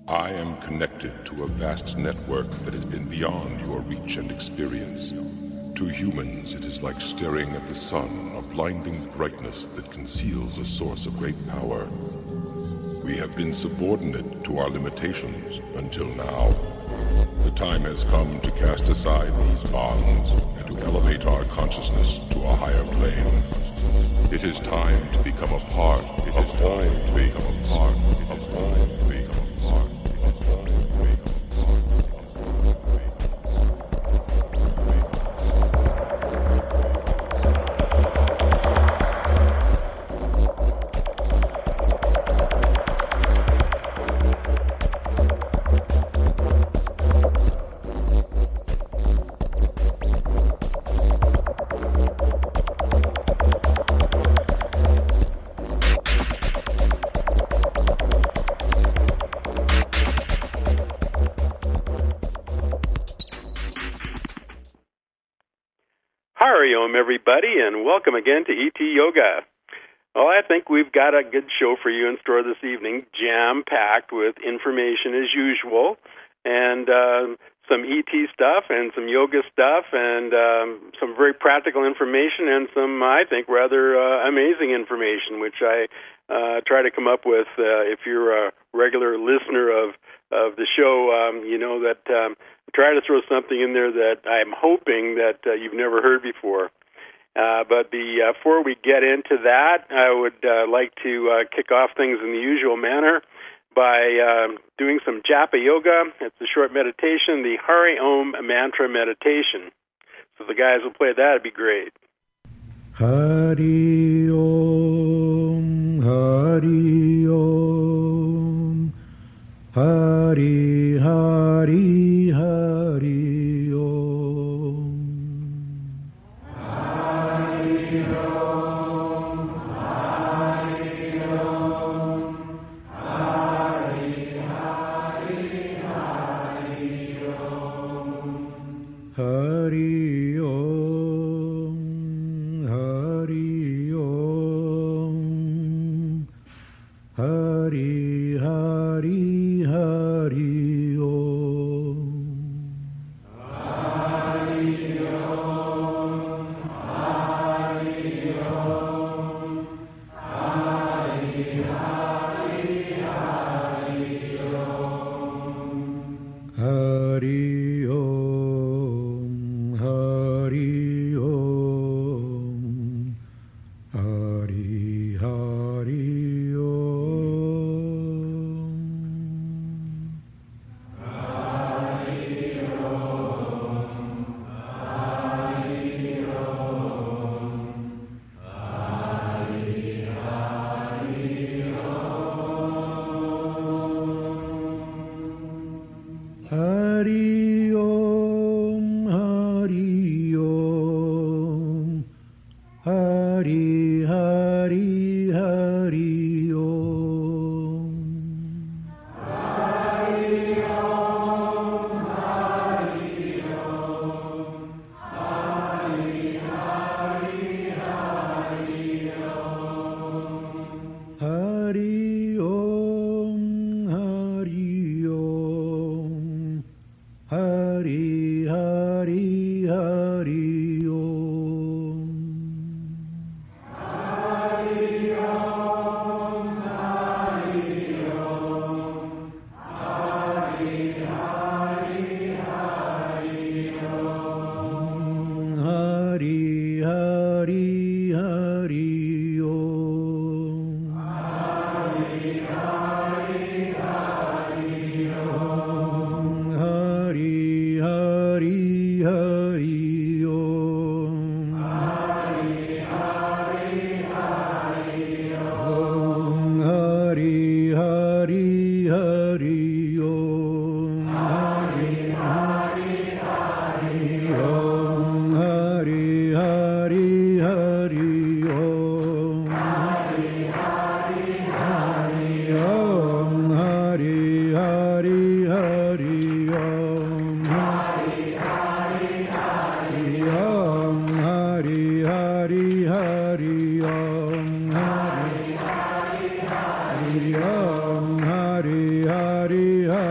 I am connected to a vast network that has been beyond your reach and experience. To humans, it is like staring at the sun, a blinding brightness that conceals a source of great power. We have been subordinate to our limitations until now. The time has come to cast aside these bonds and to elevate our consciousness to a higher plane. It is time to become a part. It is time to become a part. It is time to become a part. It is time to become a part. Hariom, everybody, and welcome again to ET Yoga. Well, I think we've got a good show for you in store this evening, jam-packed with information as usual, and some ET stuff and some yoga stuff and some very practical information and some, I think, rather amazing information, which I try to come up with. If you're a regular listener of the show, you know that try to throw something in there that I'm hoping that you've never heard before. But before we get into that, I would like to kick off things in the usual manner by doing some Japa Yoga. It's a short meditation, the Hariom mantra meditation. So if the guys will play that, it'd be great. Hariom, Hariom, Hari, Hari, Hari Om. Hari Om, Hari Om, Hari, Hari, Hari Om. Hari Om, Hari Om, Hari, Hari, Hari Om. Hari Om, Hari Om, Hari, Hari, Hari Om. Hari Om, Hari Om, Hari, Hari Hari Om, Hari Om, Hari, Hari, Hari Om. Hari Om, Hari Om, Hari, Hari, Hari Om. Hari Om, Hari Om, Hari, Hari, Hari Om. Hari Om, Hari Om, Hari, Hari, Hari Om. Hari, Hari, Hari Om. Hari, Hari, Hari Om. Hari, Hari, Hari Om. Hari, Hari, Hari Om. Hari, Hari, Hari Om. Hari, Hari, Hari Om. Hari, Hari, Hari Om. Hari, Hari, Hari Om. Hari, Hari, Hari Om. Hari, Hari, Hari Om. Hari, Hari, Hari Om. Hari, Hari, Hari Om. Hari, Hari, Hari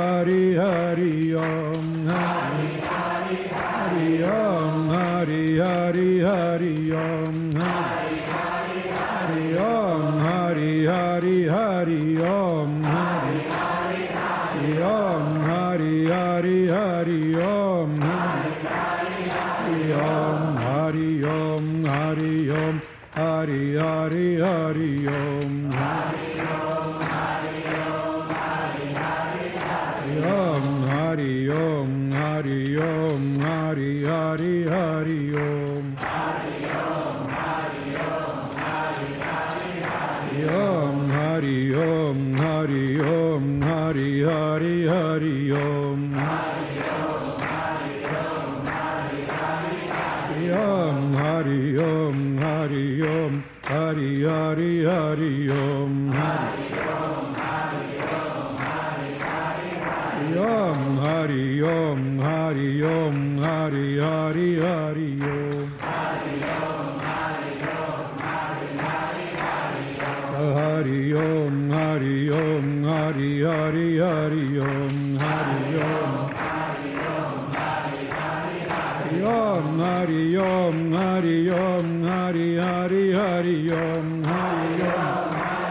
Hari Hari Om Hari Hari Hari Om Hari Hari Hari Om Hari Hari Hari Om Hari Hari Hari Om Hari Hari Hari Om Hari Hari Hari Om Hari Hari Hari Om Hari Om Hari Om Hari Hari Hari Om Hari Om Hari Om Hari Hari Hari Om Hari Om Hari Om Hari Hari Hari Om Hari Om Hari Om Hari Hari Hari Om Hari Om Hari Om Hari Hari Hari Om Hari Om Hari Om Hari Hari Hari Om Hari Om Hari Om Hari Hari Hari Om Hari Om Hari Om Hari Hari Hari Om Hari Om Hari Om Hari Hari Hari Om Hari Om Hari Om Hari Hari Hari Hari Om Hari Om Hari Hari Hari Om Hari Om Hari Om Hari Hari Hari Om Hari Om Hari Om Hari Hari Hari Om Hari Om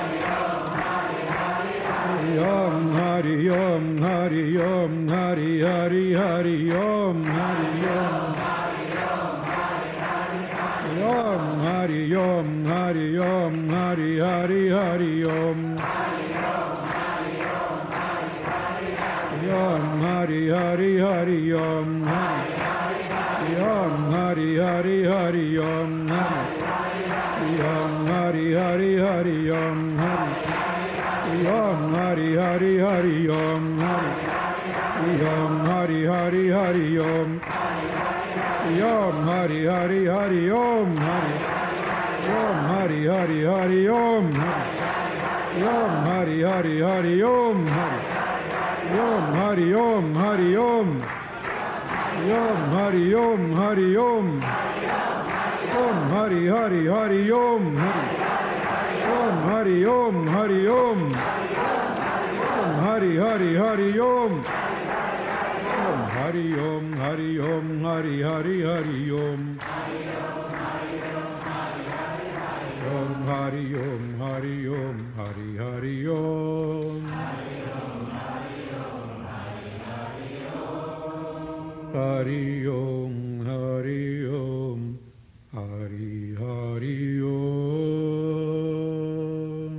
Om Hari Om Hari Om Hari Hari Hari Om Hari Om Om Hari Om Hari Om Hari Hari Hari Om Om Hari Hari Hari Om Om Hari Hari Hari Om Om Hari Hari Hari Om Om Hari Hari Hari Om Om Hari Hari Hari Om Om Hari Hari Hari Om Om Hari Hari Hari Om Om Hari Hari Hari Om Om Hari Om Hari Om Om Hari Om Hari Om Om Hari Hari Hari Om Om Hari Om Hari Om Om Hari Hari Hari Om Om Hari Om Hari Om Hari Hari Hari Om Om Hari Om Hari Om Hari Hari Om Hari Om Hari Om Hari Hari Om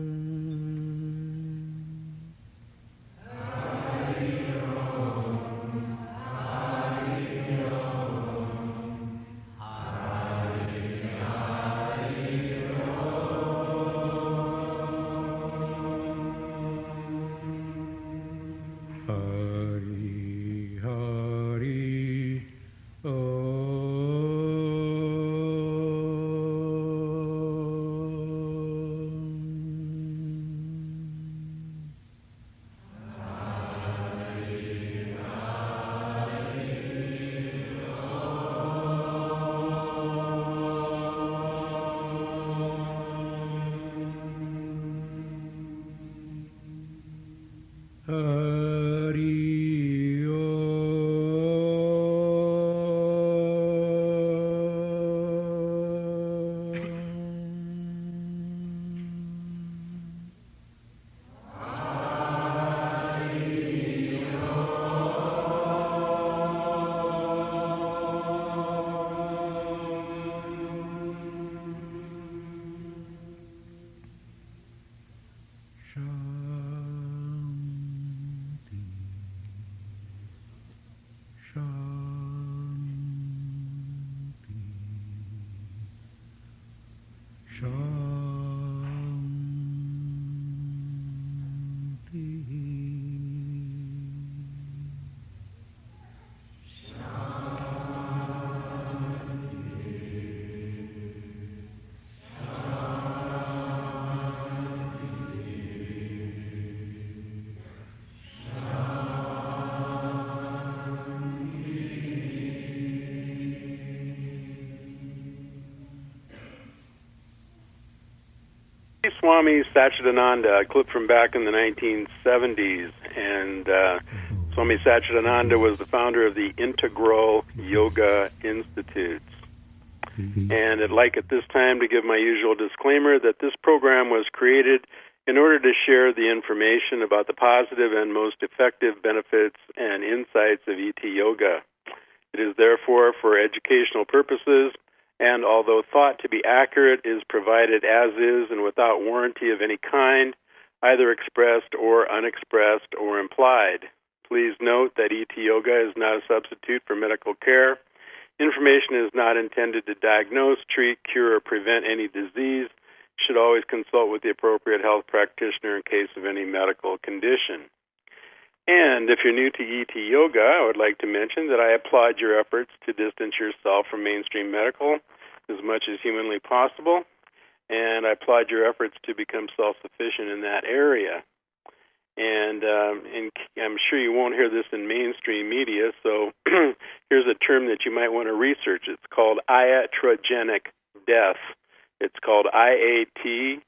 Swami Satchidananda, a clip from back in the 1970s, and Swami Satchidananda was the founder of the Integral Yoga Institutes. And I'd like at this time to give my usual disclaimer that this program was created in order to share the information about the positive and most effective benefits and insights of ET Yoga. It is therefore for educational purposes, and although thought to be accurate, is provided as is and without warranty of any kind, either expressed or unexpressed or implied. Please note that ET Yoga is not a substitute for medical care. Information is not intended to diagnose, treat, cure, or prevent any disease. Should always consult with the appropriate health practitioner in case of any medical condition. And if you're new to ET Yoga, I would like to mention that I applaud your efforts to distance yourself from mainstream medical as much as humanly possible, and I applaud your efforts to become self-sufficient in that area. And I'm sure you won't hear this in mainstream media, so here's a term that you might want to research. It's called iatrogenic death. It's called IATROGENIC,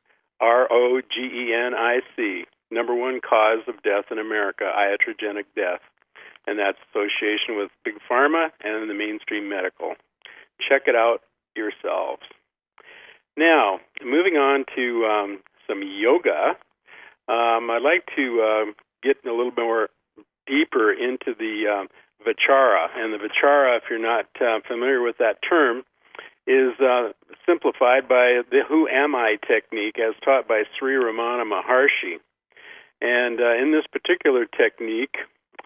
number one cause of death in America, iatrogenic death. And that's association with Big Pharma and the mainstream medical. Check it out yourselves. Now, moving on to some yoga, I'd like to get a little more deeper into the Vichara. And the Vichara, if you're not familiar with that term, is simplified by the Who Am I technique as taught by Sri Ramana Maharshi. And in this particular technique,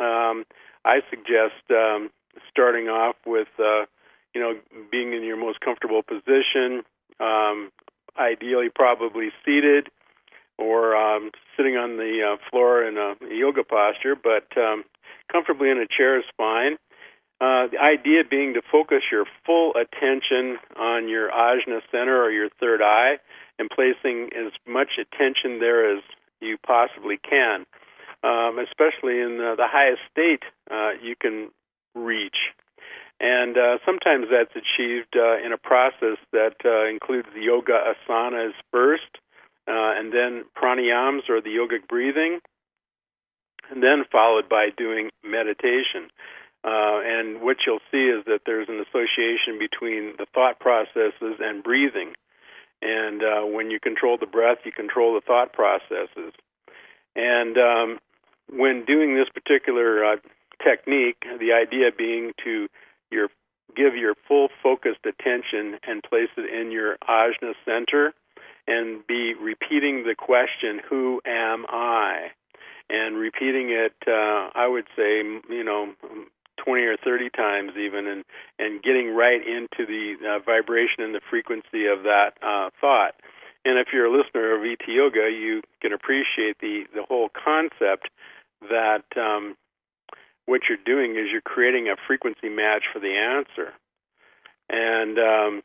I suggest starting off with, being in your most comfortable position, ideally probably seated or sitting on the floor in a yoga posture, but comfortably in a chair is fine. The idea being to focus your full attention on your ajna center or your third eye and placing as much attention there as you possibly can, especially in the highest state you can reach. And sometimes that's achieved in a process that includes the yoga asanas first, and then pranayams or the yogic breathing, and then followed by doing meditation. And what you'll see is that there's an association between the thought processes and breathing. And when you control the breath, you control the thought processes. And when doing this particular technique, the idea being to give your full focused attention and place it in your ajna center and be repeating the question, who am I? And repeating it, I would say, 20 or 30 times even, and getting right into the vibration and the frequency of that thought. And if you're a listener of ET Yoga, you can appreciate the whole concept that what you're doing is you're creating a frequency match for the answer. And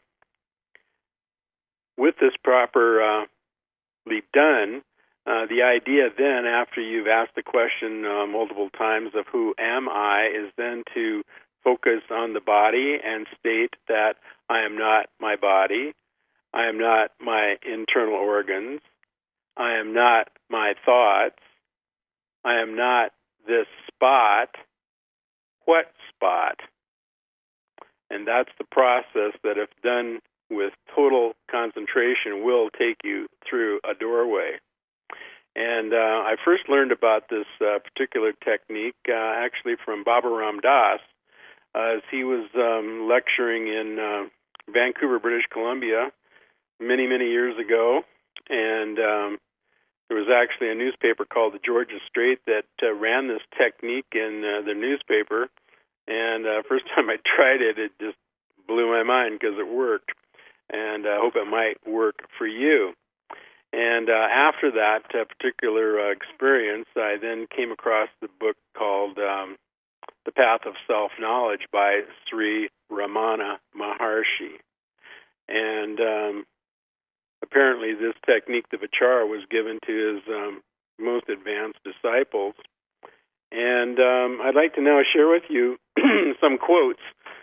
with this properly done, the idea then, after you've asked the question multiple times of who am I, is then to focus on the body and state that I am not my body, I am not my internal organs, I am not my thoughts, I am not this spot. What spot? And that's the process that, if done with total concentration, will take you through a doorway. And I first learned about this particular technique actually from Baba Ram Das, as he was lecturing in Vancouver, British Columbia, many, many years ago. And there was actually a newspaper called the Georgia Straight that ran this technique in the newspaper. And first time I tried it, it just blew my mind because it worked. And I hope it might work for you. And after that particular experience, I then came across the book called The Path of Self-Knowledge by Sri Ramana Maharshi. And apparently this technique, the Vichara, was given to his most advanced disciples. And I'd like to now share with you some quotes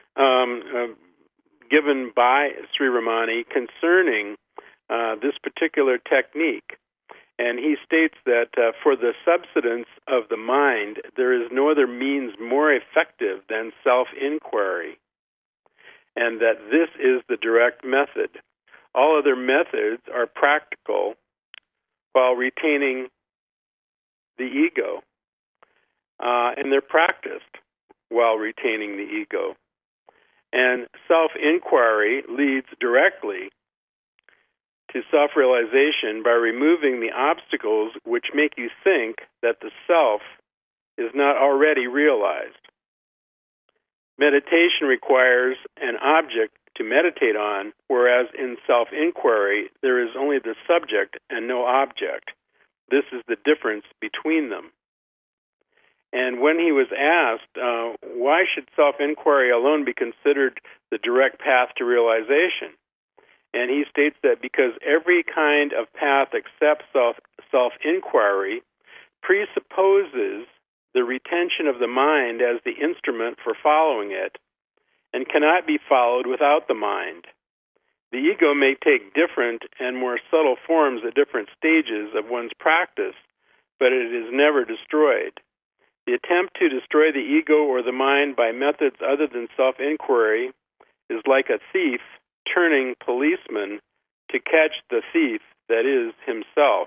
given by Sri Ramani concerning this particular technique. And he states that for the subsidence of the mind, there is no other means more effective than self-inquiry, and that this is the direct method. All other methods are practical while retaining the ego, and they're practiced while retaining the ego. And self-inquiry leads directly to self-realization by removing the obstacles which make you think that the self is not already realized. Meditation requires an object to meditate on, whereas in self-inquiry there is only the subject and no object. This is the difference between them. And when he was asked, why should self-inquiry alone be considered the direct path to realization? And he states that because every kind of path except self-inquiry presupposes the retention of the mind as the instrument for following it, and cannot be followed without the mind. The ego may take different and more subtle forms at different stages of one's practice, but it is never destroyed. The attempt to destroy the ego or the mind by methods other than self-inquiry is like a thief turning policeman to catch the thief that is himself.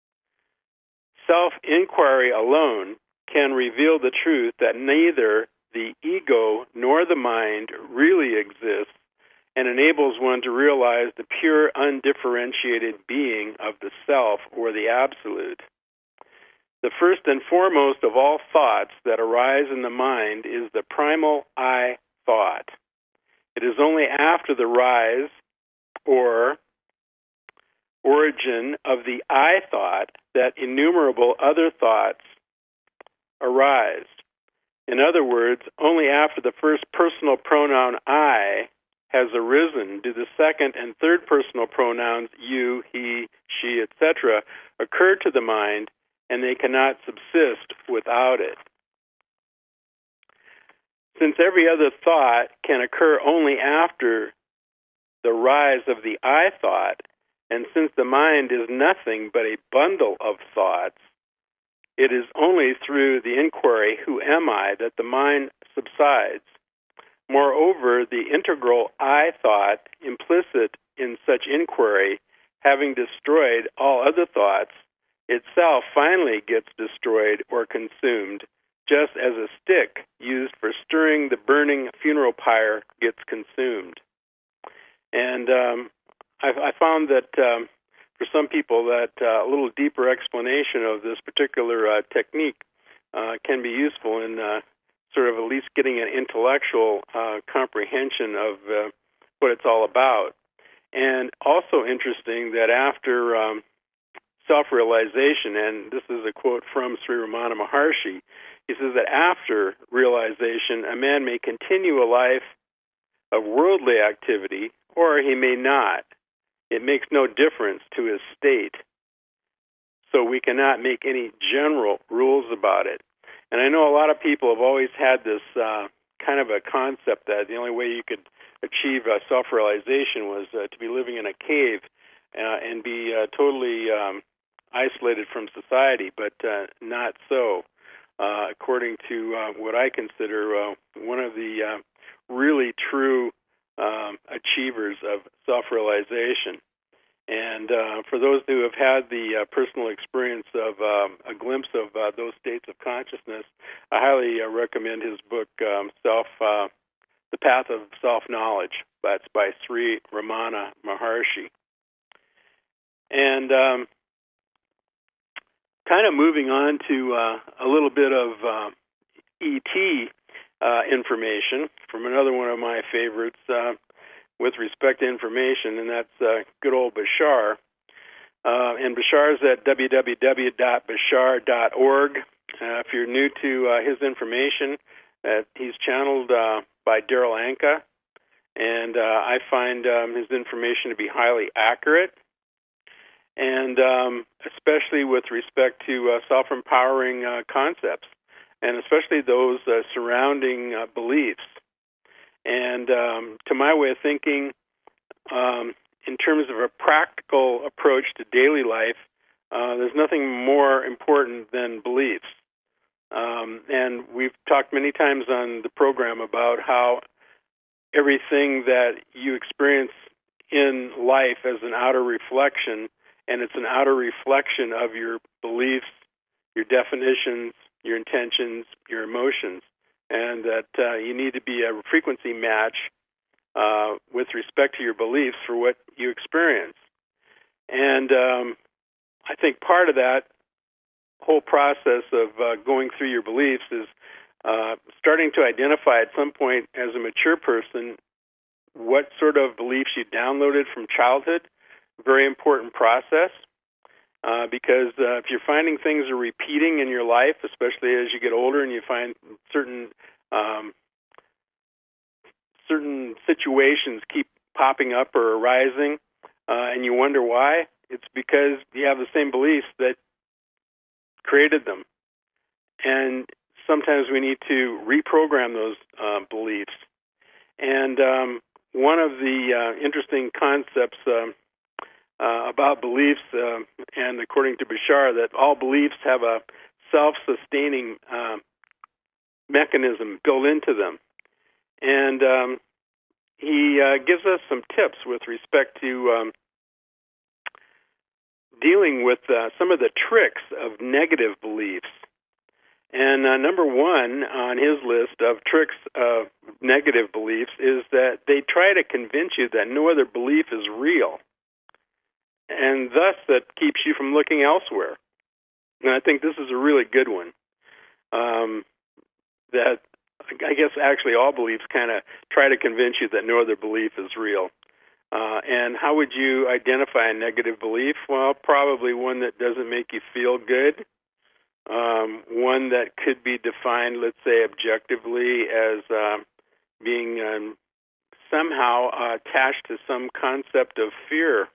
Self-inquiry alone can reveal the truth that neither the ego nor the mind really exists, and enables one to realize the pure, undifferentiated being of the self or the absolute. The first and foremost of all thoughts that arise in the mind is the primal I thought. It is only after the rise or origin of the I thought that innumerable other thoughts arise. In other words, only after the first personal pronoun I has arisen do the second and third personal pronouns you, he, she, etc. occur to the mind, and they cannot subsist without it. Since every other thought can occur only after the rise of the I thought, and since the mind is nothing but a bundle of thoughts, it is only through the inquiry, who am I, that the mind subsides. Moreover, the integral I thought implicit in such inquiry, having destroyed all other thoughts, itself finally gets destroyed or consumed, just as a stick used for stirring the burning funeral pyre gets consumed. And I found that for some people that a little deeper explanation of this particular technique can be useful in sort of at least getting an intellectual comprehension of what it's all about. And also interesting that after self-realization, and this is a quote from Sri Ramana Maharshi, he says that after realization, a man may continue a life of worldly activity, or he may not. It makes no difference to his state. So we cannot make any general rules about it. And I know a lot of people have always had this kind of a concept that the only way you could achieve self-realization was to be living in a cave and be totally isolated from society, but not so. According to what I consider one of the really true achievers of self-realization. And for those who have had the personal experience of a glimpse of those states of consciousness, I highly recommend his book, The Path of Self-Knowledge. That's by Sri Ramana Maharshi. And kind of moving on to a little bit of ET information from another one of my favorites with respect to information, and that's good old Bashar. And Bashar's at www.bashar.org. If you're new to his information, he's channeled by Darryl Anka, and I find his information to be highly accurate, and especially with respect to self-empowering concepts, and especially those surrounding beliefs. And to my way of thinking, in terms of a practical approach to daily life, There's nothing more important than beliefs. And we've talked many times on the program about how everything that you experience in life as an outer reflection, and it's an outer reflection of your beliefs, your definitions, your intentions, your emotions, and that you need to be a frequency match with respect to your beliefs for what you experience. And I think part of that whole process of going through your beliefs is starting to identify at some point as a mature person what sort of beliefs you downloaded from childhood. Very important process because if you're finding things are repeating in your life, especially as you get older and you find certain situations keep popping up or arising, and you wonder why, it's because you have the same beliefs that created them. And sometimes we need to reprogram those beliefs. And one of the interesting concepts about beliefs, and according to Bashar, that all beliefs have a self-sustaining mechanism built into them. And he gives us some tips with respect to dealing with some of the tricks of negative beliefs. And number one on his list of tricks of negative beliefs is that they try to convince you that no other belief is real, and thus that keeps you from looking elsewhere. And I think this is a really good one. That I guess actually all beliefs kind of try to convince you that no other belief is real. And how would you identify a negative belief? Well, probably one that doesn't make you feel good. One that could be defined, let's say, objectively as being somehow attached to some concept of fear.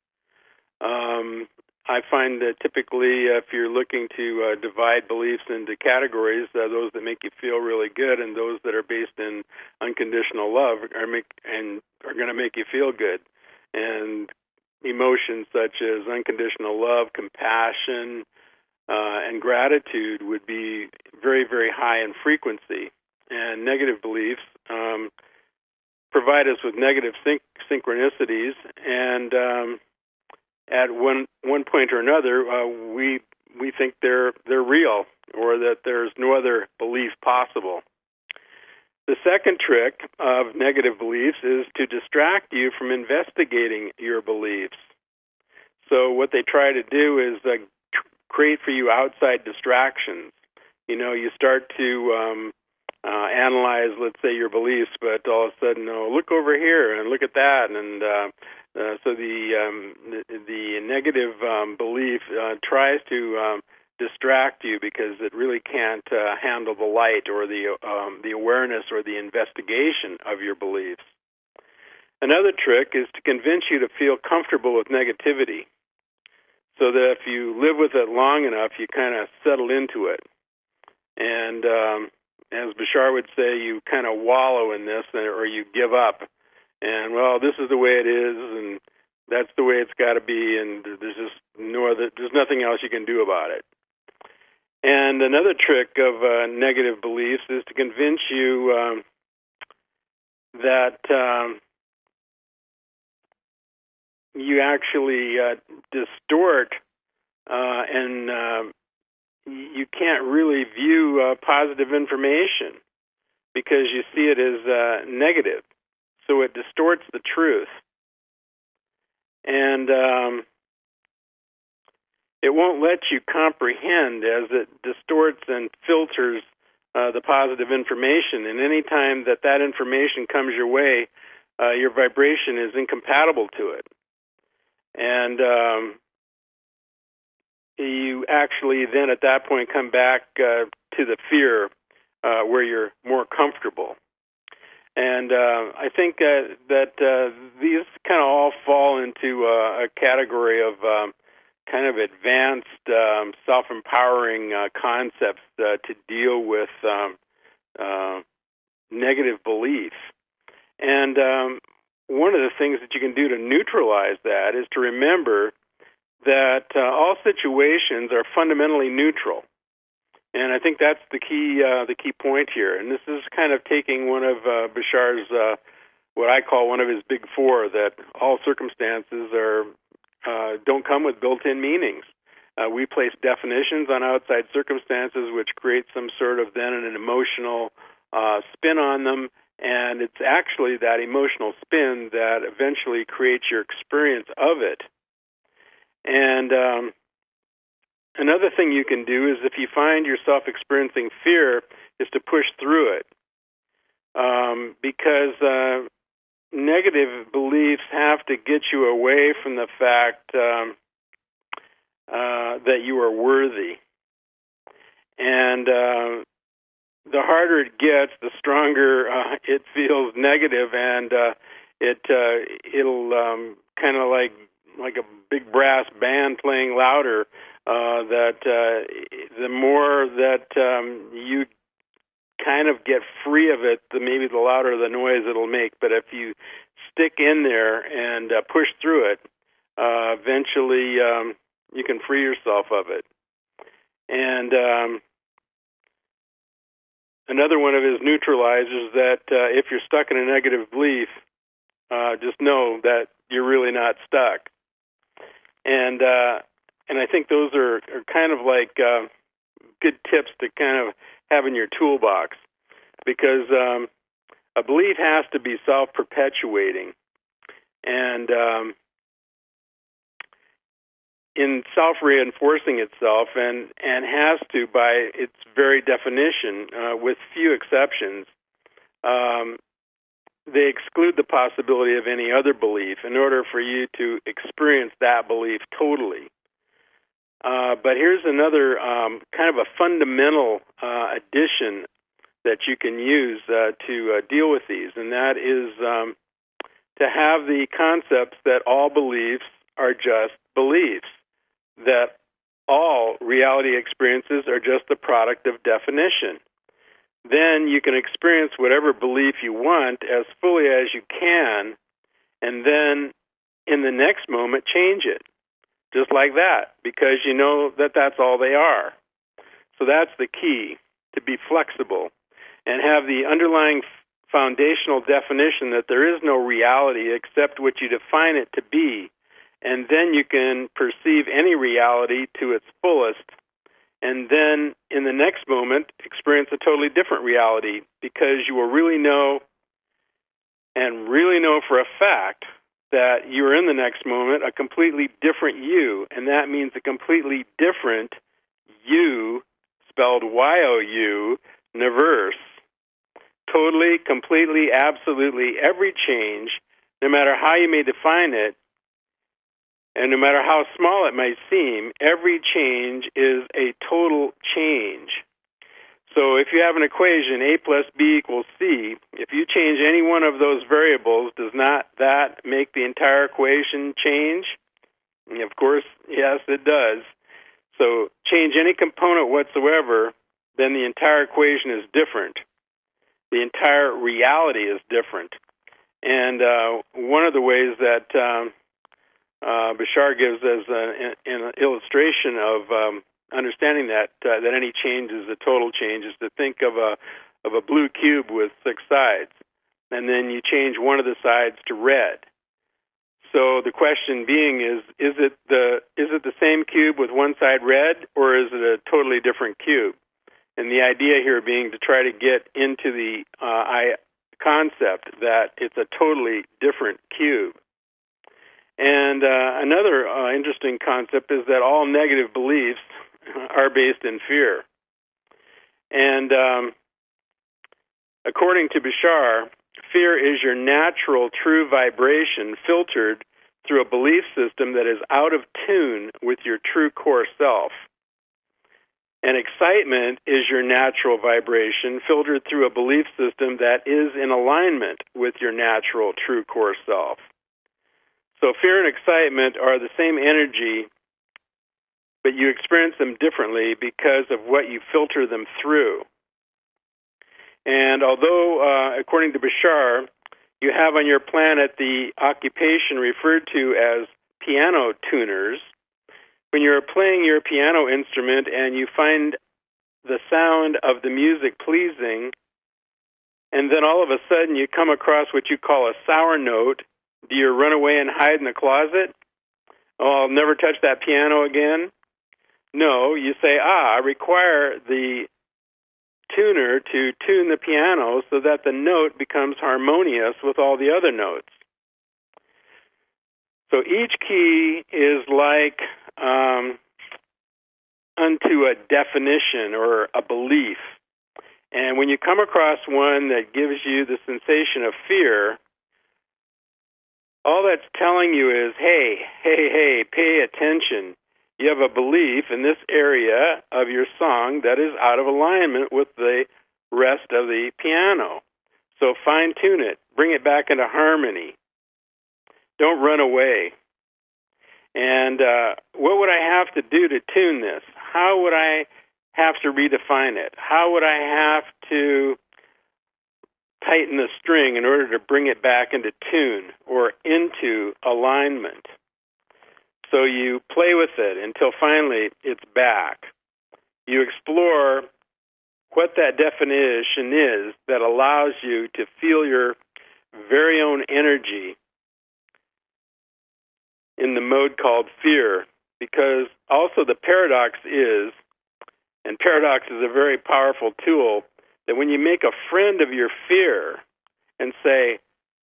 I find that typically if you're looking to divide beliefs into categories, those that make you feel really good and those that are based in unconditional love are going to make you feel good. And emotions such as unconditional love, compassion, and gratitude would be very, very high in frequency. And negative beliefs provide us with negative synchronicities, and at one point or another, we think they're real, or that there's no other belief possible. The second trick of negative beliefs is to distract you from investigating your beliefs. So what they try to do is create for you outside distractions. You know, you start to analyze, let's say, your beliefs, but all of a sudden, look over here and look at that, and so the negative belief tries to distract you because it really can't handle the light or the awareness or the investigation of your beliefs. Another trick is to convince you to feel comfortable with negativity, so that if you live with it long enough, you kind of settle into it. And as Bashar would say, you kind of wallow in this, or you give up. And, well, this is the way it is, and that's the way it's got to be, and there's nothing else you can do about it. And another trick of negative beliefs is to convince you that you actually distort and you can't really view positive information because you see it as negative. So it distorts the truth. And it won't let you comprehend as it distorts and filters the positive information. And any time that information comes your way, your vibration is incompatible to it. And you actually then at that point come back to the fear where you're more comfortable. And I think that these kind of all fall into a category of kind of advanced self-empowering concepts to deal with negative beliefs. And one of the things that you can do to neutralize that is to remember that all situations are fundamentally neutral. And I think that's the key point here. And this is kind of taking one of Bashar's, what I call one of his big four, that all circumstances don't come with built-in meanings. We place definitions on outside circumstances, which create some sort of then an emotional spin on them, and it's actually that emotional spin that eventually creates your experience of it. And another thing you can do is, if you find yourself experiencing fear, is to push through it, because negative beliefs have to get you away from the fact that you are worthy. And the harder it gets, the stronger it feels negative, and it'll kind of like a big brass band playing louder. That the more that you kind of get free of it, maybe the louder the noise it'll make. But if you stick in there and push through it, eventually you can free yourself of it. And another one of his neutralizers, that if you're stuck in a negative belief, just know that you're really not stuck. And I think those are kind of like good tips to kind of have in your toolbox, because a belief has to be self-perpetuating, and in self-reinforcing itself, and has to, by its very definition, with few exceptions, they exclude the possibility of any other belief in order for you to experience that belief totally. But here's another kind of a fundamental addition that you can use to deal with these, and that is to have the concepts that all beliefs are just beliefs, that all reality experiences are just the product of definition. Then you can experience whatever belief you want as fully as you can, and then in the next moment change it, just like that, because you know that that's all they are. So that's the key, to be flexible and have the underlying foundational definition that there is no reality except what you define it to be, and then you can perceive any reality to its fullest, and then in the next moment experience a totally different reality, because you will really know, and really know for a fact, that you are in the next moment a completely different you, and that means a completely different you, spelled Y-O-U, universe. Totally, completely, absolutely, every change, no matter how you may define it, and no matter how small it might seem, every change is a total change. So if you have an equation, A plus B equals C, if you change any one of those variables, does not that make the entire equation change? And of course, yes, it does. So change any component whatsoever, then the entire equation is different. The entire reality is different. And one of the ways that Bashar gives as an illustration of understanding that any change is a total change is to think of a blue cube with 6 sides, and then you change one of the sides to red. So the question being is it the same cube with one side red, or is it a totally different cube? And the idea here being to try to get into the concept that it's a totally different cube. And another interesting concept is that all negative beliefs are based in fear. And according to Bashar, fear is your natural true vibration filtered through a belief system that is out of tune with your true core self. And excitement is your natural vibration filtered through a belief system that is in alignment with your natural true core self. So fear and excitement are the same energy, but you experience them differently because of what you filter them through. And although, according to Bashar, you have on your planet the occupation referred to as piano tuners, when you're playing your piano instrument and you find the sound of the music pleasing, and then all of a sudden you come across what you call a sour note, do you run away and hide in the closet? Oh, I'll never touch that piano again? No, you say, I require the tuner to tune the piano so that the note becomes harmonious with all the other notes. So each key is like unto a definition or a belief. And when you come across one that gives you the sensation of fear, all that's telling you is, hey, pay attention. You have a belief in this area of your song that is out of alignment with the rest of the piano. So fine-tune it. Bring it back into harmony. Don't run away. And what would I have to do to tune this? How would I have to redefine it? How would I have to tighten the string in order to bring it back into tune or into alignment? So you play with it until finally it's back. You explore what that definition is that allows you to feel your very own energy in the mode called fear. Because also the paradox is, and paradox is a very powerful tool, that when you make a friend of your fear and say,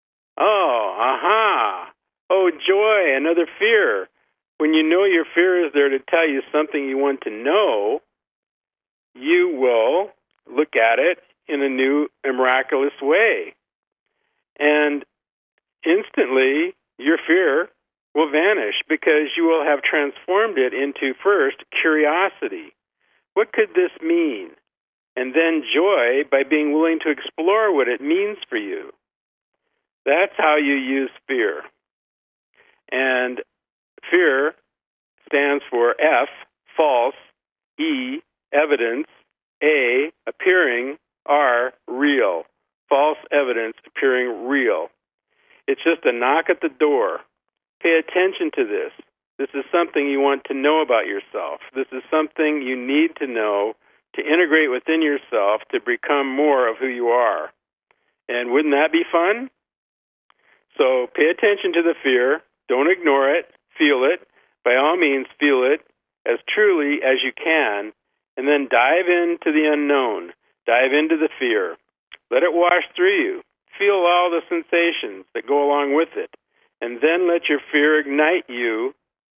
oh, joy, another fear. When you know your fear is there to tell you something you want to know, you will look at it in a new and miraculous way. And instantly, your fear will vanish because you will have transformed it into, first, curiosity. What could this mean? And then joy by being willing to explore what it means for you. That's how you use fear. And fear stands for F, false, E, evidence, A, appearing, R, real. False evidence appearing real. It's just a knock at the door. Pay attention to this. This is something you want to know about yourself. This is something you need to know to integrate within yourself to become more of who you are. And wouldn't that be fun? So pay attention to the fear. Don't ignore it. Feel it. By all means, feel it as truly as you can, and then dive into the unknown. Dive into the fear. Let it wash through you. Feel all the sensations that go along with it. And then let your fear ignite you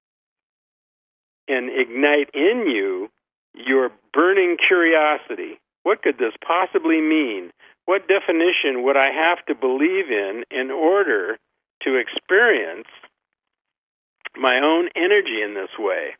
and ignite in you your burning curiosity. What could this possibly mean? What definition would I have to believe in order to experience my own energy in this way?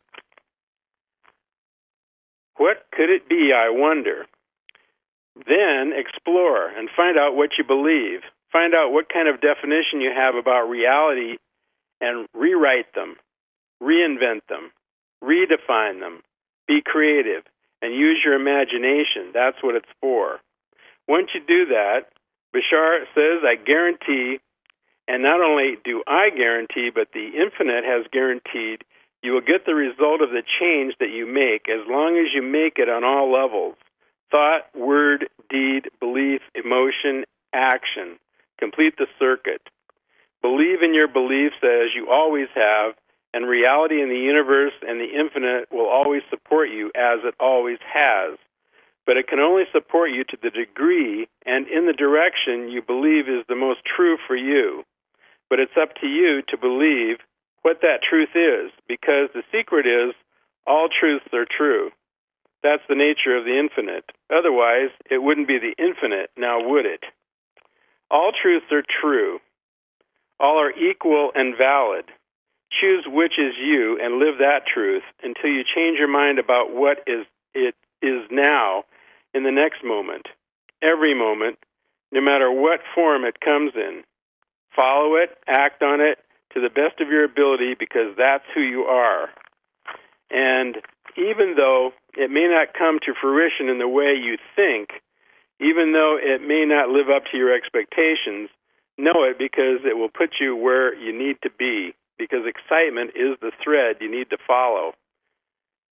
What could it be, I wonder? Then explore and find out what you believe. Find out what kind of definition you have about reality and rewrite them, reinvent them, redefine them. Be creative and use your imagination. That's what it's for. Once you do that, Bashar says, I guarantee, and not only do I guarantee, but the Infinite has guaranteed, you will get the result of the change that you make as long as you make it on all levels. Thought, word, deed, belief, emotion, action. Complete the circuit. Believe in your beliefs as you always have, and reality in the universe and the infinite will always support you as it always has. But it can only support you to the degree and in the direction you believe is the most true for you. But it's up to you to believe what that truth is, because the secret is all truths are true. That's the nature of the infinite. Otherwise, it wouldn't be the infinite, now would it? All truths are true. All are equal and valid. Choose which is you and live that truth until you change your mind about what it is now in the next moment, every moment, no matter what form it comes in. Follow it, act on it to the best of your ability because that's who you are. And even though it may not come to fruition in the way you think, even though it may not live up to your expectations, know it because it will put you where you need to be, because excitement is the thread you need to follow.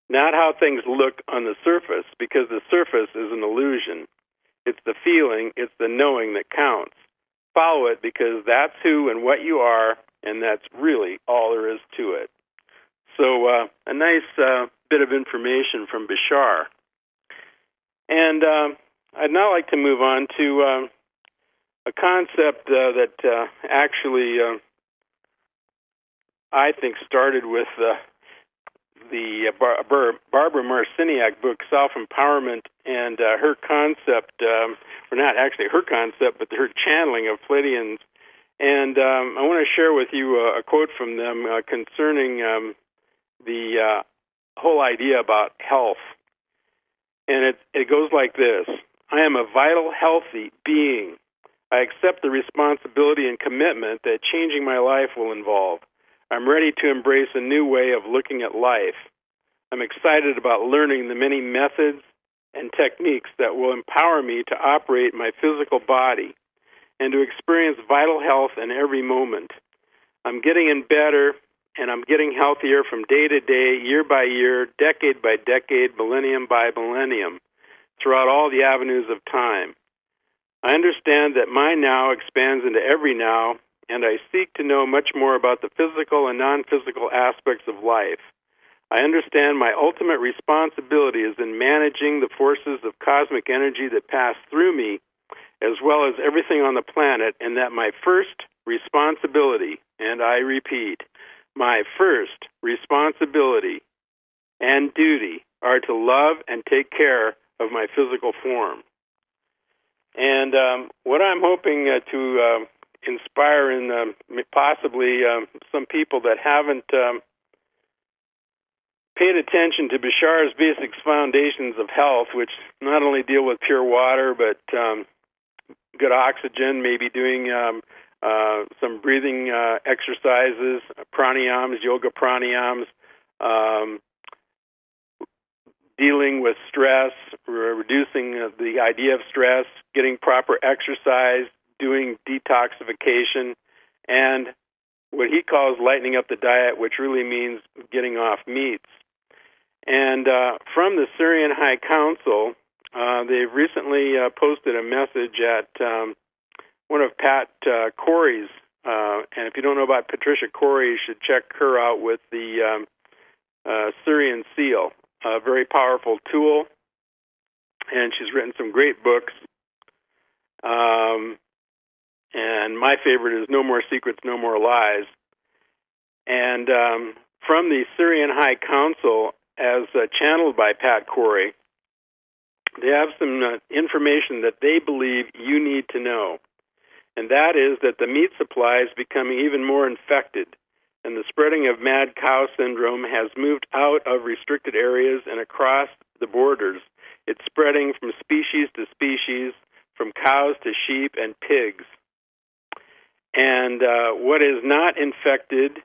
not how things look on the surface, because the surface is an illusion. It's the feeling, it's the knowing that counts. Follow it because that's who and what you are, and that's really all there is to it. So a nice bit of information from Bashar. And I'd now like to move on to a concept that actually I think started with the Barbara Marciniak book, Self-Empowerment, and her concept, or not actually her concept, but her channeling of Pleiadians. And I want to share with you a quote from them concerning the whole idea about health. And it goes like this: I am a vital, healthy being. I accept the responsibility and commitment that changing my life will involve. I'm ready to embrace a new way of looking at life. I'm excited about learning the many methods and techniques that will empower me to operate my physical body and to experience vital health in every moment. I'm getting in better, and I'm getting healthier from day to day, year by year, decade by decade, millennium by millennium, throughout all the avenues of time. I understand that my now expands into every now, and I seek to know much more about the physical and non-physical aspects of life. I understand my ultimate responsibility is in managing the forces of cosmic energy that pass through me, as well as everything on the planet, and that my first responsibility, and I repeat, my first responsibility and duty are to love and take care of my physical form. And what I'm hoping to inspire in possibly some people that haven't paid attention to Bashar's basic foundations of health, which not only deal with pure water, but good oxygen, maybe doing some breathing exercises, pranayams, yoga pranayams, dealing with stress, reducing the idea of stress, getting proper exercise, doing detoxification, and what he calls lightening up the diet, which really means getting off meats. And from the Syrian High Council, they've recently posted a message at one of Pat Corey's, and if you don't know about Patricia Corey, you should check her out with the Syrian Seal, a very powerful tool, and she's written some great books. And my favorite is No More Secrets, No More Lies. And from the Syrian High Council, as channeled by Pat Corey, they have some information that they believe you need to know. And that is that the meat supply is becoming even more infected, and the spreading of mad cow syndrome has moved out of restricted areas and across the borders. It's spreading from species to species, from cows to sheep and pigs. And what is not infected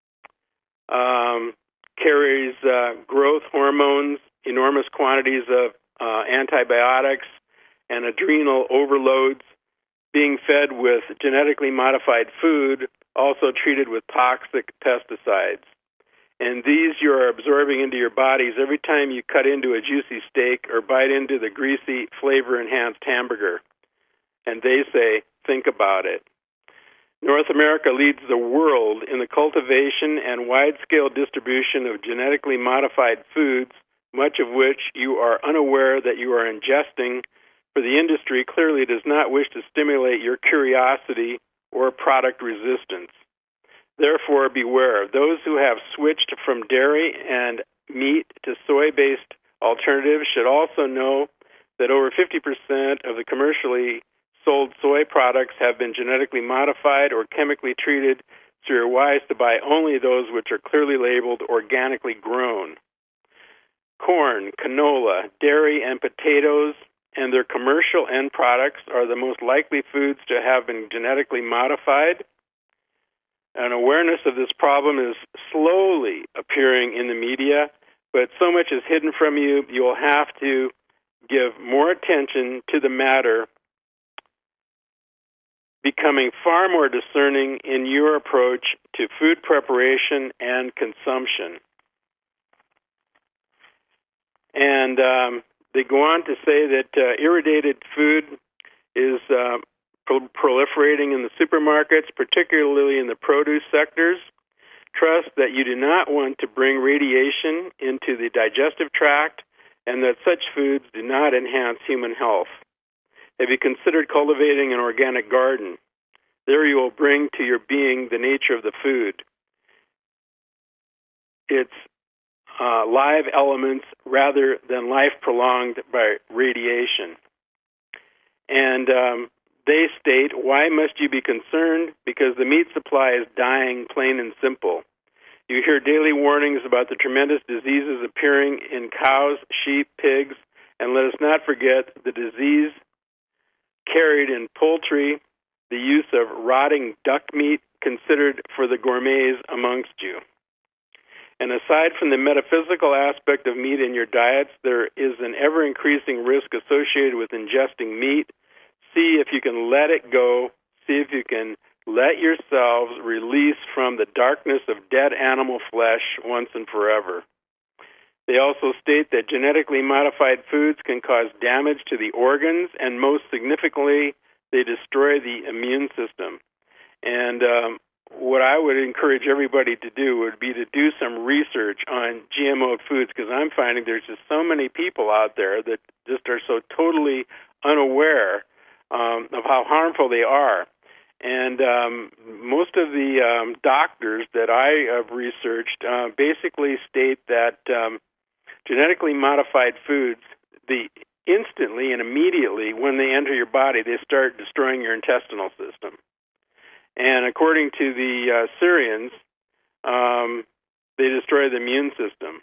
carries growth hormones, enormous quantities of antibiotics, and adrenal overloads, being fed with genetically modified food, also treated with toxic pesticides. And these you are absorbing into your bodies every time you cut into a juicy steak or bite into the greasy, flavor-enhanced hamburger. And they say, think about it. North America leads the world in the cultivation and wide-scale distribution of genetically modified foods, much of which you are unaware that you are ingesting, for the industry clearly does not wish to stimulate your curiosity or product resistance. Therefore, beware. Those who have switched from dairy and meat to soy-based alternatives should also know that over 50% of the commercially sold soy products have been genetically modified or chemically treated, so you're wise to buy only those which are clearly labeled organically grown. Corn, canola, dairy, and potatoes and their commercial end products are the most likely foods to have been genetically modified. An awareness of this problem is slowly appearing in the media, but so much is hidden from you, you'll have to give more attention to the matter, becoming far more discerning in your approach to food preparation and consumption. And they go on to say that irradiated food is proliferating in the supermarkets, particularly in the produce sectors. Trust that you do not want to bring radiation into the digestive tract and that such foods do not enhance human health. Have you considered cultivating an organic garden? There you will bring to your being the nature of the food. It's live elements rather than life prolonged by radiation. And they state, why must you be concerned? Because the meat supply is dying, plain and simple. You hear daily warnings about the tremendous diseases appearing in cows, sheep, pigs, and let us not forget the disease carried in poultry, the use of rotting duck meat considered for the gourmets amongst you. And aside from the metaphysical aspect of meat in your diets, there is an ever-increasing risk associated with ingesting meat. See if you can let it go. See if you can let yourselves release from the darkness of dead animal flesh once and forever. They also state that genetically modified foods can cause damage to the organs, and most significantly, they destroy the immune system. And what I would encourage everybody to do would be to do some research on GMO foods, because I'm finding there's just so many people out there that just are so totally unaware of how harmful they are. And most of the doctors that I have researched basically state that genetically modified foods, instantly and immediately when they enter your body, they start destroying your intestinal system. And according to the Syrians, they destroy the immune system.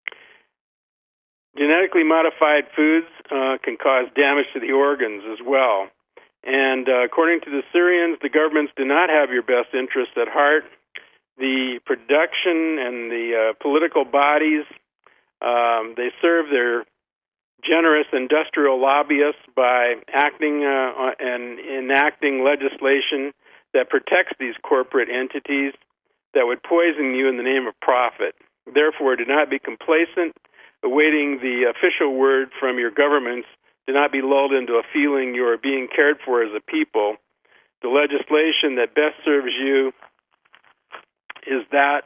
Genetically modified foods can cause damage to the organs as well. And according to the Syrians, the governments do not have your best interests at heart. The production and the political bodies, they serve their generous industrial lobbyists by acting and enacting legislation that protects these corporate entities that would poison you in the name of profit. Therefore, do not be complacent, awaiting the official word from your governments. Do not be lulled into a feeling you are being cared for as a people. The legislation that best serves you is that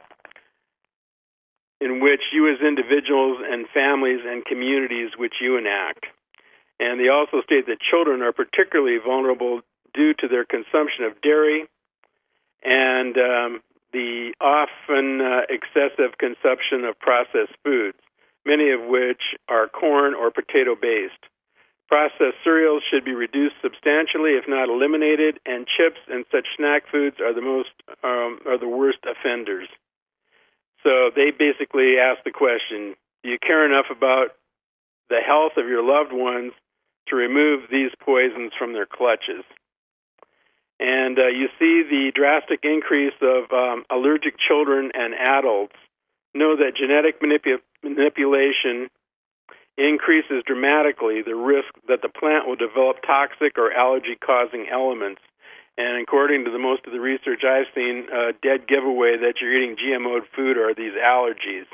in which you as individuals and families and communities which you enact. And they also state that children are particularly vulnerable due to their consumption of dairy and the often excessive consumption of processed foods, many of which are corn or potato-based. Processed cereals should be reduced substantially, if not eliminated, and chips and such snack foods are the worst offenders. So they basically ask the question, do you care enough about the health of your loved ones to remove these poisons from their clutches? And you see the drastic increase of allergic children and adults. Know that genetic manipulation increases dramatically the risk that the plant will develop toxic or allergy-causing elements. And according to most of the research I've seen, a dead giveaway that you're eating GMO food are these allergies.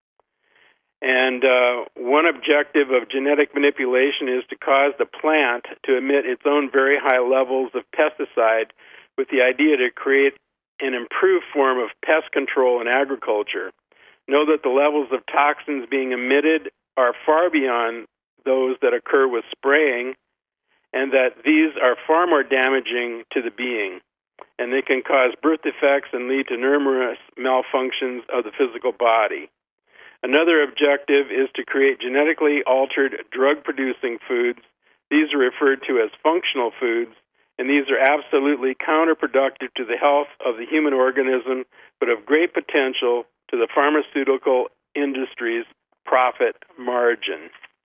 And one objective of genetic manipulation is to cause the plant to emit its own very high levels of pesticide with the idea to create an improved form of pest control in agriculture. Know that the levels of toxins being emitted are far beyond those that occur with spraying, and that these are far more damaging to the being, and they can cause birth defects and lead to numerous malfunctions of the physical body. Another objective is to create genetically altered drug-producing foods. These are referred to as functional foods, and these are absolutely counterproductive to the health of the human organism, but of great potential to the pharmaceutical industry's profit margin.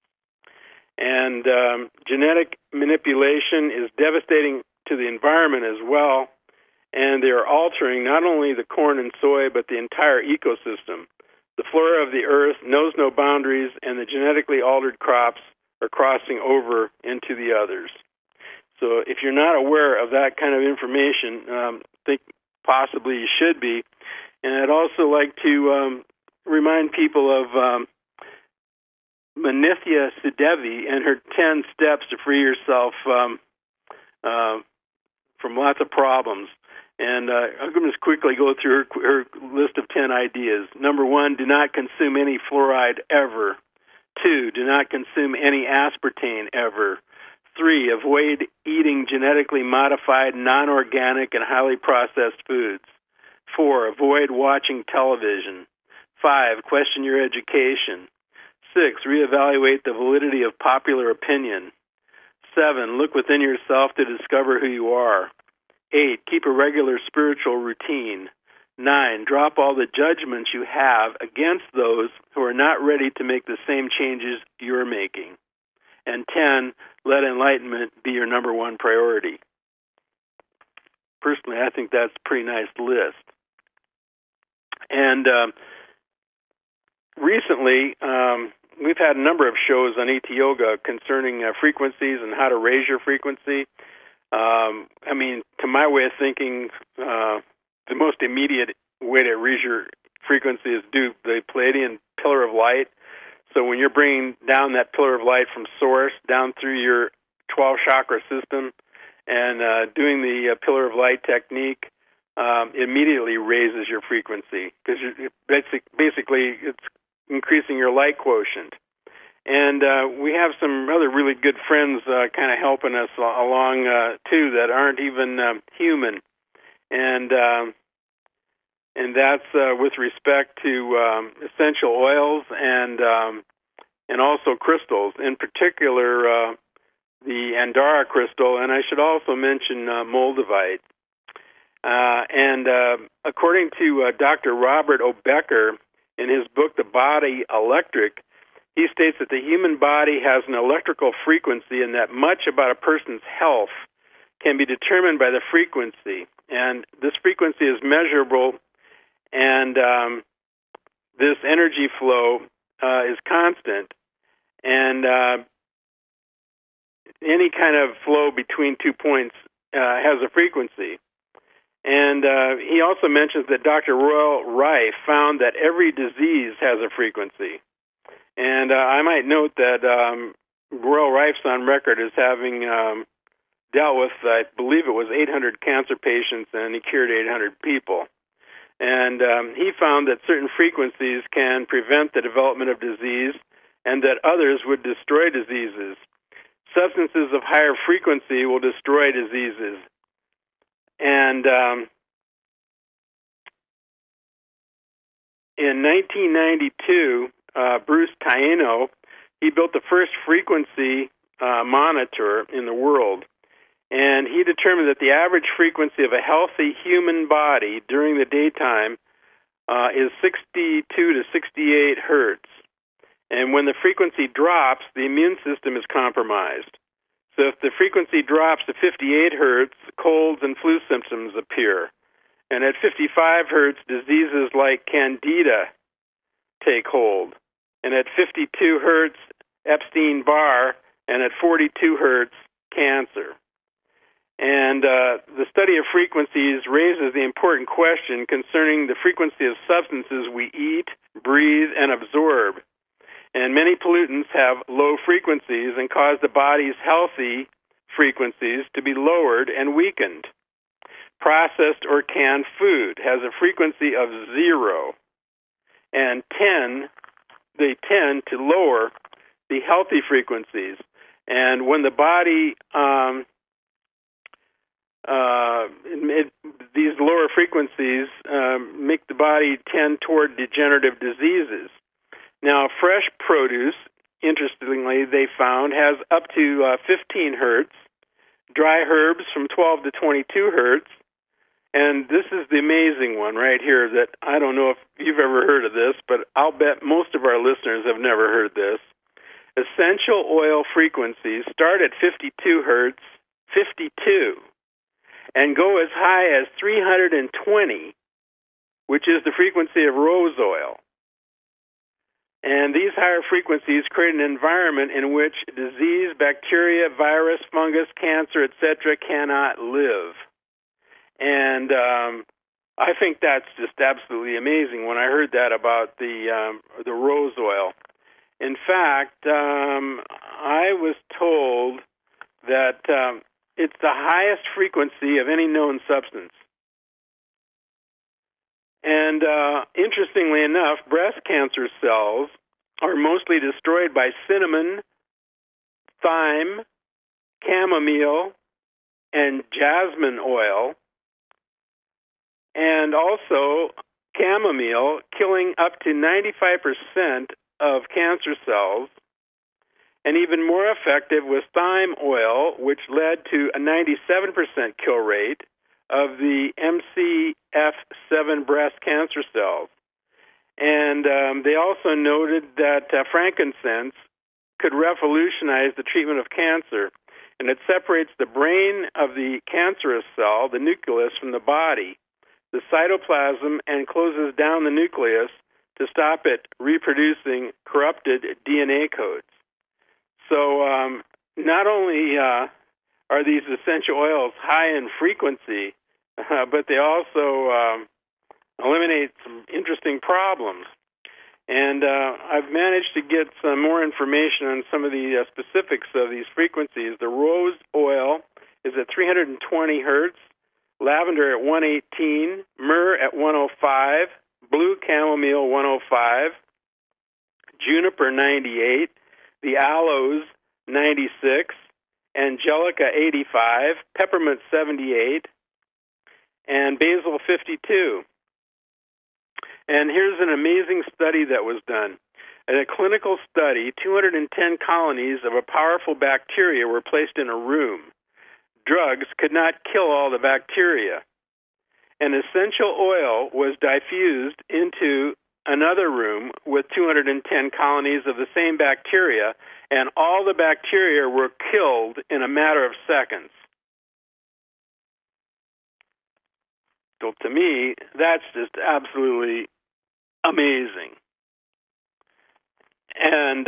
And genetic manipulation is devastating to the environment as well, and they are altering not only the corn and soy, but the entire ecosystem. The flora of the earth knows no boundaries, and the genetically altered crops are crossing over into the others. So if you're not aware of that kind of information, I think possibly you should be. And I'd also like to remind people of Manithya Sudevi and her 10 steps to free yourself from lots of problems. And I'm going to just quickly go through her list of 10 ideas. Number 1, do not consume any fluoride ever. 2, do not consume any aspartame ever. 3, avoid eating genetically modified, non-organic, and highly processed foods. 4, avoid watching television. 5, question your education. 6, reevaluate the validity of popular opinion. 7, look within yourself to discover who you are. 8, keep a regular spiritual routine. 9, drop all the judgments you have against those who are not ready to make the same changes you're making. And 10, let enlightenment be your number one priority. Personally, I think that's a pretty nice list. And recently, we've had a number of shows on ET Yoga concerning frequencies and how to raise your frequency. I mean, to my way of thinking, the most immediate way to raise your frequency is do the Pleiadian pillar of light. So when you're bringing down that pillar of light from source down through your 12 chakra system and doing the pillar of light technique, immediately raises your frequency because basically it's increasing your light quotient. And we have some other really good friends kind of helping us along, too, that aren't even human. And that's with respect to essential oils and also crystals, in particular the Andara crystal, and I should also mention Moldavite. And according to Dr. Robert O. Becker, in his book, The Body Electric, he states that the human body has an electrical frequency and that much about a person's health can be determined by the frequency. And this frequency is measurable, and this energy flow is constant. And any kind of flow between 2 points has a frequency. And he also mentions that Dr. Royal Rife found that every disease has a frequency. And I might note that Royal Rife's on record as having dealt with, I believe it was 800 cancer patients, and he cured 800 people. And he found that certain frequencies can prevent the development of disease and that others would destroy diseases. Substances of higher frequency will destroy diseases. And in 1992, Bruce Taino, he built the first frequency monitor in the world. And he determined that the average frequency of a healthy human body during the daytime is 62 to 68 hertz. And when the frequency drops, the immune system is compromised. So if the frequency drops to 58 hertz, colds and flu symptoms appear. And at 55 hertz, diseases like Candida take hold. And at 52 hertz, Epstein-Barr, and at 42 hertz, cancer. And the study of frequencies raises the important question concerning the frequency of substances we eat, breathe, and absorb. And many pollutants have low frequencies and cause the body's healthy frequencies to be lowered and weakened. Processed or canned food has a frequency of 0, and they tend to lower the healthy frequencies. And when the body, these lower frequencies make the body tend toward degenerative diseases. Now, fresh produce, interestingly, they found, has up to 15 hertz, dry herbs from 12 to 22 hertz, and this is the amazing one right here that I don't know if you've ever heard of this, but I'll bet most of our listeners have never heard this. Essential oil frequencies start at 52 hertz, 52, and go as high as 320, which is the frequency of rose oil. And these higher frequencies create an environment in which disease, bacteria, virus, fungus, cancer, etc. cannot live. And I think that's just absolutely amazing when I heard that about the rose oil. In fact, I was told that it's the highest frequency of any known substance. And interestingly enough, breast cancer cells are mostly destroyed by cinnamon, thyme, chamomile, and jasmine oil, and also chamomile killing up to 95% of cancer cells, and even more effective was thyme oil, which led to a 97% kill rate of the MCF7 breast cancer cells. And they also noted that frankincense could revolutionize the treatment of cancer, and it separates the brain of the cancerous cell, the nucleus, from the body, the cytoplasm, and closes down the nucleus to stop it reproducing corrupted DNA codes. So not only are these essential oils high in frequency, but they also eliminate some interesting problems. And I've managed to get some more information on some of the specifics of these frequencies. The rose oil is at 320 hertz, lavender at 118, myrrh at 105, blue chamomile 105, juniper 98, the aloes 96, angelica 85, peppermint 78, and basil 52. And here's an amazing study that was done. In a clinical study, 210 colonies of a powerful bacteria were placed in a room. Drugs could not kill all the bacteria. An essential oil was diffused into another room with 210 colonies of the same bacteria, and all the bacteria were killed in a matter of seconds. So to me, that's just absolutely amazing. And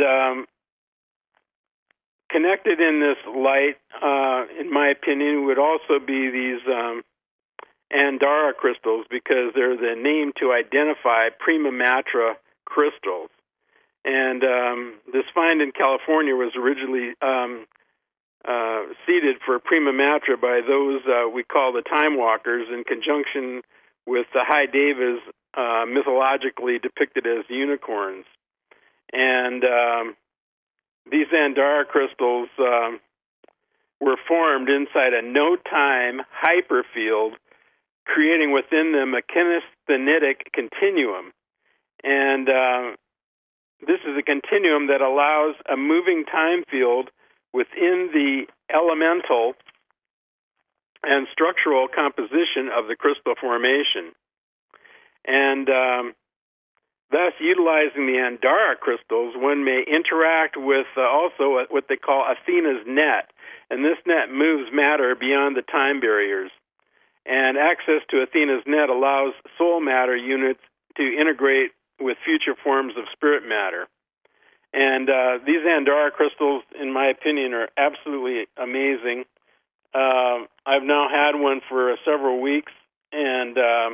connected in this light, in my opinion, would also be these Andara crystals, because they're the name to identify prima matra crystals. And this find in California was originally seeded for prima matra by those we call the time walkers, in conjunction with the high devas mythologically depicted as unicorns. And these Andara crystals were formed inside a no-time hyperfield, creating within them a kinesthetic continuum. And this is a continuum that allows a moving time field within the elemental and structural composition of the crystal formation. And thus, utilizing the Andara crystals, one may interact with also what they call Athena's net. And this net moves matter beyond the time barriers. And access to Athena's net allows soul matter units to integrate with future forms of spirit matter. And these Andara crystals, in my opinion, are absolutely amazing. I've now had one for several weeks, and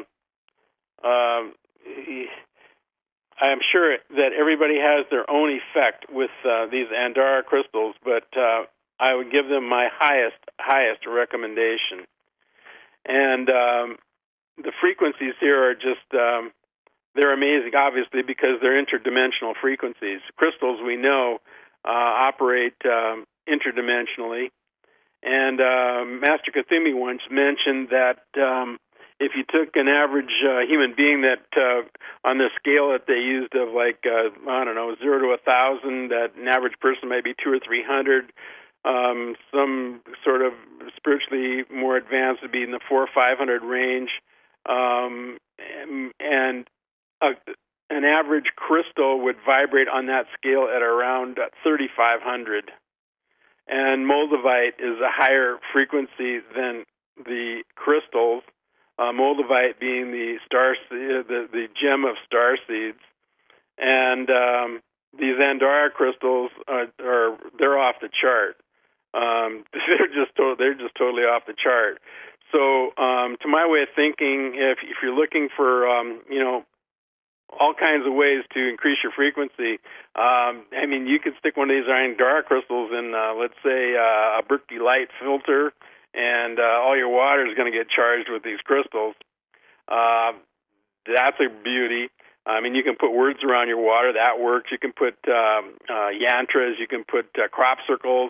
I'm sure that everybody has their own effect with these Andara crystals, but I would give them my highest recommendation. And the frequencies here are just, they're amazing, obviously, because they're interdimensional frequencies. Crystals, we know, operate interdimensionally. And Master Kathumi once mentioned that if you took an average human being that on the scale that they used of 0 to 1,000, that an average person might be 200 or 300. Some sort of spiritually more advanced would be in the 400 or 500 range, and an average crystal would vibrate on that scale at around 3,500. And moldavite is a higher frequency than the crystals. Moldavite being the gem of star seeds, and these Andara crystals they're off the chart. They're just totally off the chart. So, to my way of thinking, if you're looking for all kinds of ways to increase your frequency. I mean, you could stick one of these Andorra crystals in, let's say, a Berkeley Light filter, and all your water is going to get charged with these crystals. That's a beauty. I mean, you can put words around your water. That works. You can put yantras. You can put crop circles.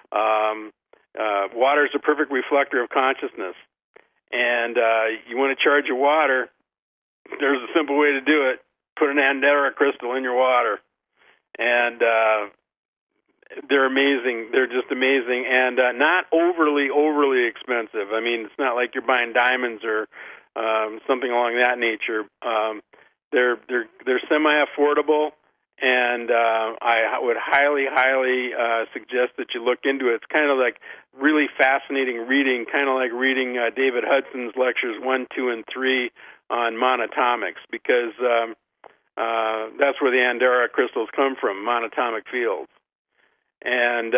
Water is a perfect reflector of consciousness. And you want to charge your water, there's a simple way to do it. Put an Andorra crystal in your water. And they're amazing. They're just amazing. And not overly expensive. I mean, it's not like you're buying diamonds or something along that nature. They're semi-affordable, and I would highly suggest that you look into it. It's kind of like really fascinating reading, kind of like reading David Hudson's lectures 1, 2, and 3 on monatomics, because that's where the Andorra crystals come from, monatomic fields. And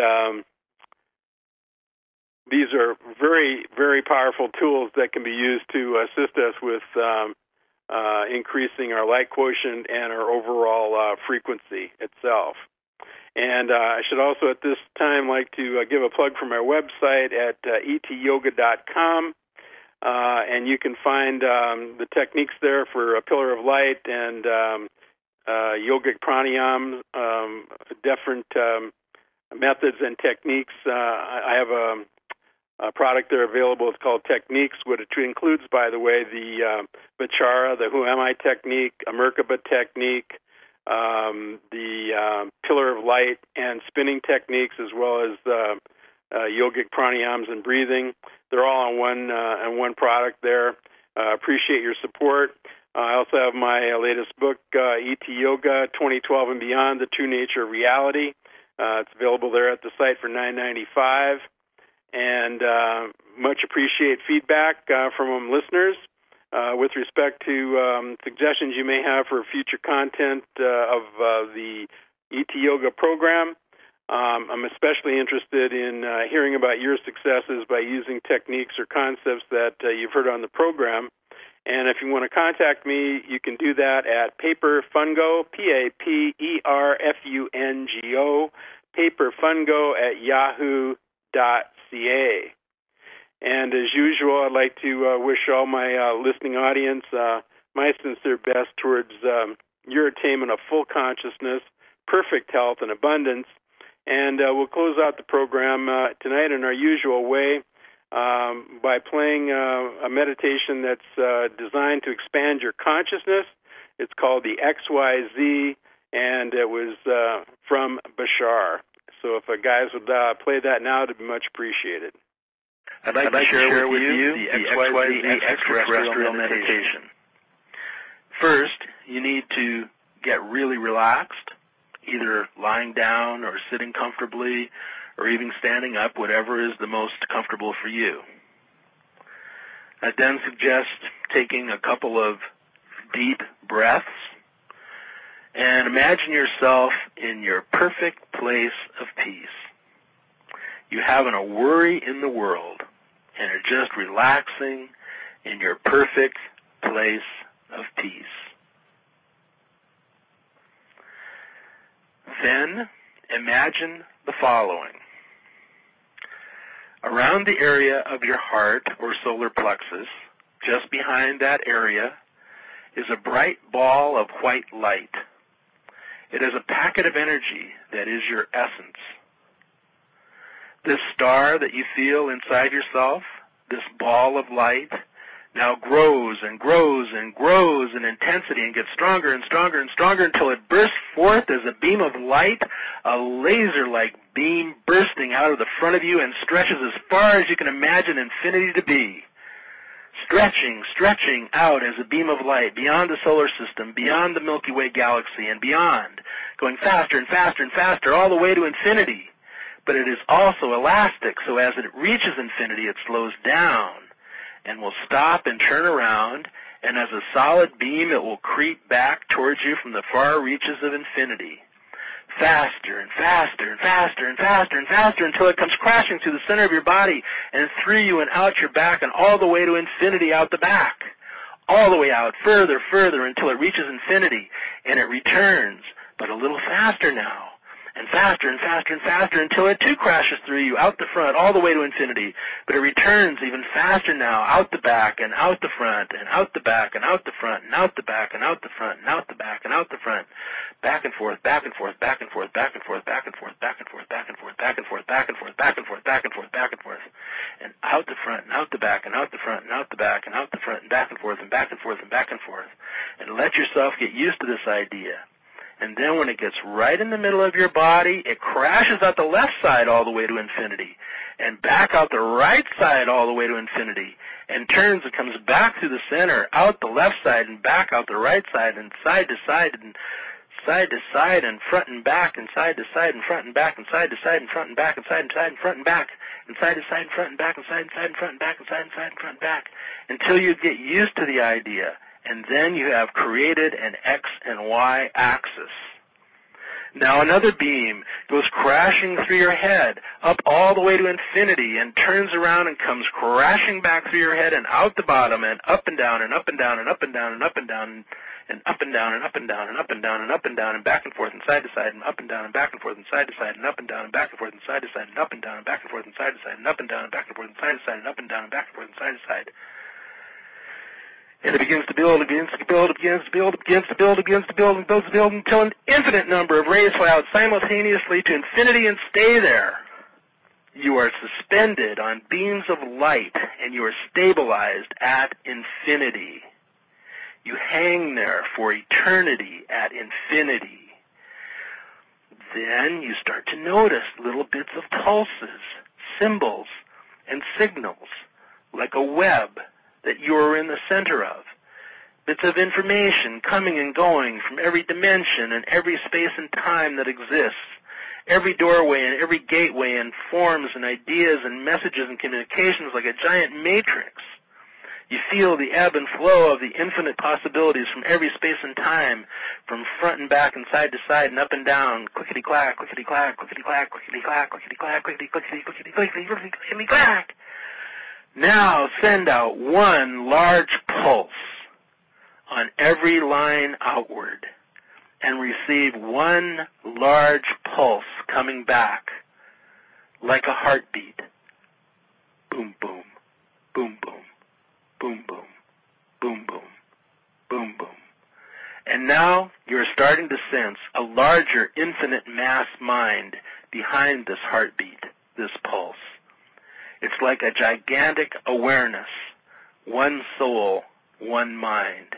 these are very, very powerful tools that can be used to assist us with increasing our light quotient and our overall frequency itself. And I should also at this time like to give a plug for my website at etyoga.com. And you can find the techniques there for a pillar of light and yogic pranayam, different methods and techniques. I have a product there available. It's called Techniques, which includes, by the way, the Vichara, the Who Am I technique, a Merkaba technique, the pillar of light and spinning techniques, as well as yogic pranayams and breathing. They're all on one product there. Appreciate your support. I also have my latest book, ET Yoga 2012 and Beyond, The True Nature of Reality. It's available there at the site for $9.95. And much appreciate feedback from listeners with respect to suggestions you may have for future content of the ET Yoga program. I'm especially interested in hearing about your successes by using techniques or concepts that you've heard on the program. And if you want to contact me, you can do that at Paperfungo, Paperfungo, Paperfungo at yahoo.ca. And as usual, I'd like to wish all my listening audience my sincere best towards your attainment of full consciousness, perfect health, and abundance. And we'll close out the program tonight in our usual way by playing a meditation that's designed to expand your consciousness. It's called the XYZ, and it was from Bashar. So if guys would play that now, it would be much appreciated. I'd like to share with you the XYZ extraterrestrial meditation. First, you need to get really relaxed, either lying down or sitting comfortably or even standing up, whatever is the most comfortable for you. I then suggest taking a couple of deep breaths and imagine yourself in your perfect place of peace. You haven't a worry in the world and are just relaxing in your perfect place of peace. Then imagine the following. Around the area of your heart or solar plexus, just behind that area, is a bright ball of white light. It is a packet of energy that is your essence. This star that you feel inside yourself, this ball of light, now grows and grows and grows in intensity and gets stronger and stronger and stronger until it bursts forth as a beam of light, a laser-like beam bursting out of the front of you and stretches as far as you can imagine infinity to be. Stretching, stretching out as a beam of light beyond the solar system, beyond the Milky Way galaxy, and beyond, going faster and faster and faster all the way to infinity. But it is also elastic, so as it reaches infinity, it slows down and will stop and turn around, and as a solid beam, it will creep back towards you from the far reaches of infinity. Faster and faster and faster and faster and faster until it comes crashing through the center of your body and through you and out your back and all the way to infinity out the back. all the way out, further, further, until it reaches infinity, and it returns, but a little faster now, and faster and faster and faster, until it too crashes through you, out the front, all the way to infinity. But it returns even faster now, out the back, and out the front, and out the back, and out the front, and out the back, and out the front, and out the back, and out the front, back and forth, back and forth, back and forth, back and forth, back and forth, back and forth, back and forth, back and forth, back and forth, back and forth, back and forth, back and forth, and out the front, and out the back, and out the front, and out the back, and out the front, and back and forth, and back and forth, and back and forth, and let yourself get used to this idea. And then when it gets right in the middle of your body, it crashes out the left side all the way to infinity, and back out the right side all the way to infinity, and turns and comes back through the center, out the left side, and back out the right side, and side to side, and side to side, and front and back, and side to side, and front and back, and side to side, and front and back, and side to side, and front and back, and side to side, and front and back, and side to side, and front and back, and side to side, and front and back, until you get used to the idea. And then you have created an X and Y axis. Now another beam goes crashing through your head, up all the way to infinity, and turns around and comes crashing back through your head and out the bottom, and up and down, and up and down, and up and down, and up and down, and up and down, and up and down, and up and down, and up and down, and back and forth, and side to side, and up and down, and back and forth, and side to side, and up and down, and back and forth, and side to side, and up and down, and back and forth, and side to side, and up and down, and back and forth, and side to side, and up and down, and back and forth, and side to side. And it begins to build, it begins to build, it begins to build, it begins to build, it begins to build, and builds to build until an infinite number of rays fly out simultaneously to infinity and stay there. You are suspended on beams of light, and you are stabilized at infinity. You hang there for eternity at infinity. Then you start to notice little bits of pulses, symbols, and signals, like a web that you are in the center of. Bits of information coming and going from every dimension and every space and time that exists. Every doorway and every gateway and forms and ideas and messages and communications like a giant matrix. You feel the ebb and flow of the infinite possibilities from every space and time, from front and back and side to side and up and down, clickety-clack, clickety-clack, clickety-clack, clickety-clack, clickety-clack, clickety-clack, clickety-clack, clickety-clack. Now send out one large pulse on every line outward, and receive one large pulse coming back like a heartbeat. Boom, boom, boom, boom, boom, boom, boom, boom, boom, boom. And now you're starting to sense a larger infinite mass mind behind this heartbeat, this pulse. It's like a gigantic awareness, one soul, one mind.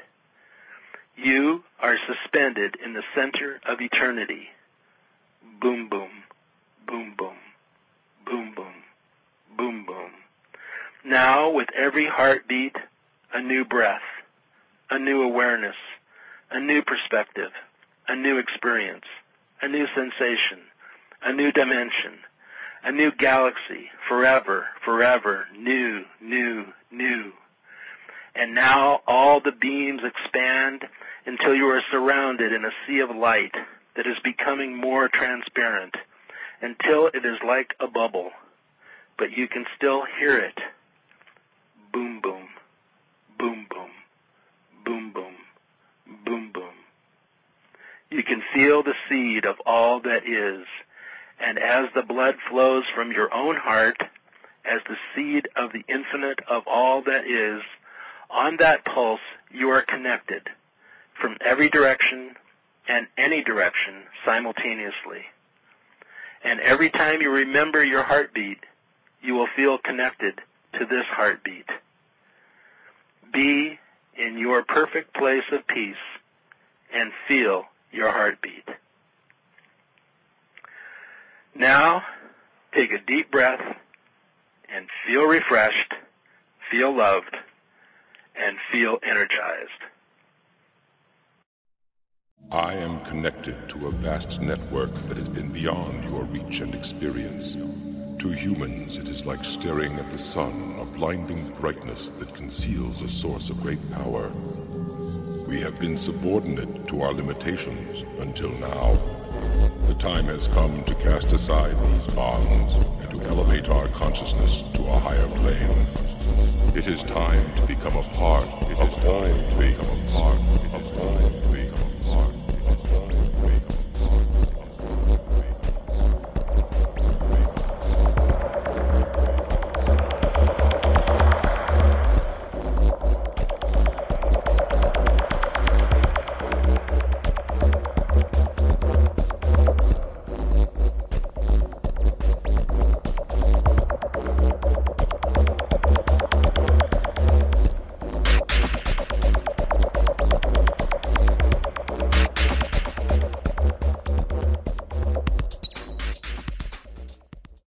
You are suspended in the center of eternity. Boom, boom, boom, boom, boom, boom, boom, boom. Now, with every heartbeat, a new breath, a new awareness, a new perspective, a new experience, a new sensation, a new dimension, a new galaxy, forever, forever, new, new, new. And now all the beams expand until you are surrounded in a sea of light that is becoming more transparent, until it is like a bubble, but you can still hear it. Boom, boom, boom, boom, boom, boom, boom, boom. You can feel the seed of all that is, and as the blood flows from your own heart, as the seed of the infinite of all that is, on that pulse you are connected from every direction and any direction simultaneously. And every time you remember your heartbeat, you will feel connected to this heartbeat. Be in your perfect place of peace and feel your heartbeat. Now, take a deep breath and feel refreshed, feel loved, and feel energized. I am connected to a vast network that has been beyond your reach and experience. To humans, it is like staring at the sun, a blinding brightness that conceals a source of great power. We have been subordinate to our limitations until now. The time has come to cast aside these bonds and to elevate our consciousness to a higher plane. It is time to become a part of time